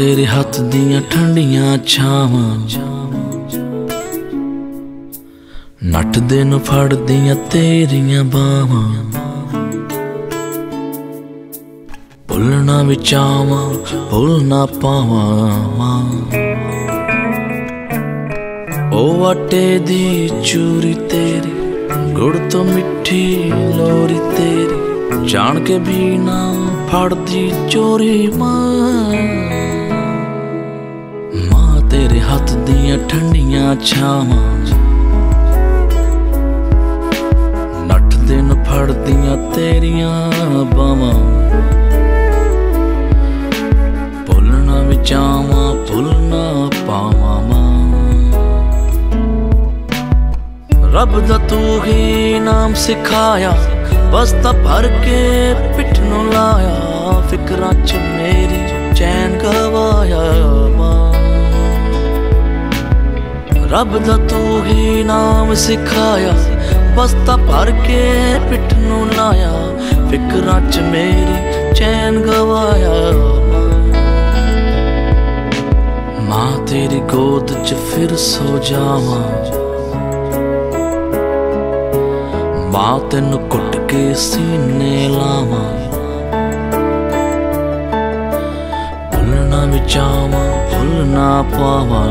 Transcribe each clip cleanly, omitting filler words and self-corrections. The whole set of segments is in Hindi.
तेरे हथ दियां ठंडियां छावां नटदे न फड़दियां तेरियां बावां भुलना विचावां भुल ना पावां ओ आटे दी चूरी तेरी गुड़ तो मिठी लोरी तेरी जान के भी ना फड़दी चोरी मां तेरे हथ दियां ठंडियां छावां नटदे न फड़दियां तेरियां बावां भुलना विचावां भुल ना पावां रब दा तू ही नाम सिखाया बस्ता भर के पिठ नू लाया फिकरां च मेरी चैन गवाया रब दा तू ही नाम सिखाया बस्ता भर के पिठ नू लाया फिकरां च मेरी चैन गवाया मां तेरी गोद च फिर सो जावां मां तेनू कुट के सीने लावां भुलना विचावां भुल ना पावां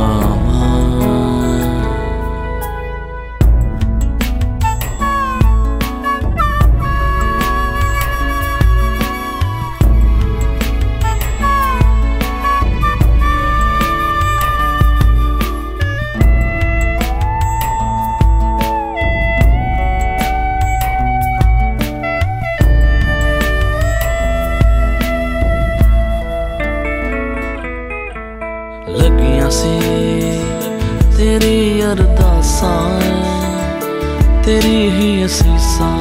लगियां सी तेरी अरदासां तेरी ही असीसां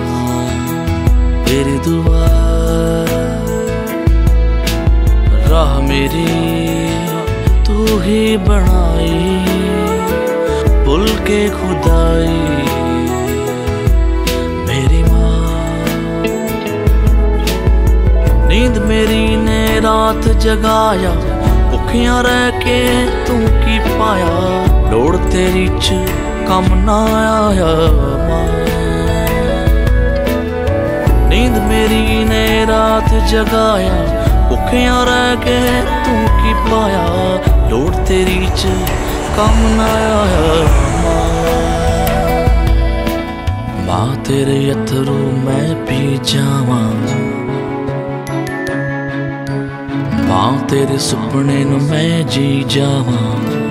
तेरी दुआ राह मेरी तू ही बनाई भूल के खुदाई मेरी माँ नींद मेरी ने रात जगाया भुखियां रह के तू की पाया लोड़ तेरी च कम ना आया नींद मेरी ने रात जगाया भुखियां रह के तू की पाया लोड़ तेरी च कम ना आया मां तेरे अथरू मैं पी जावां मां तेरे सुपने नू मैं जी जावां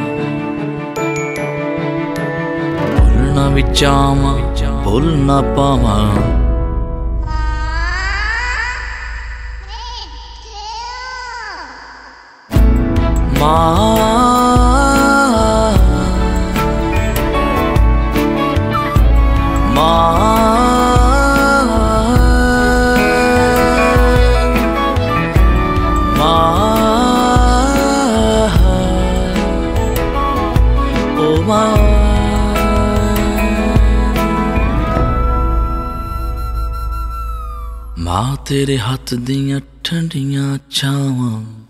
भुलना विचावां भुल ना पावां मां मां तेरे हथ दियां ठंडियां छावां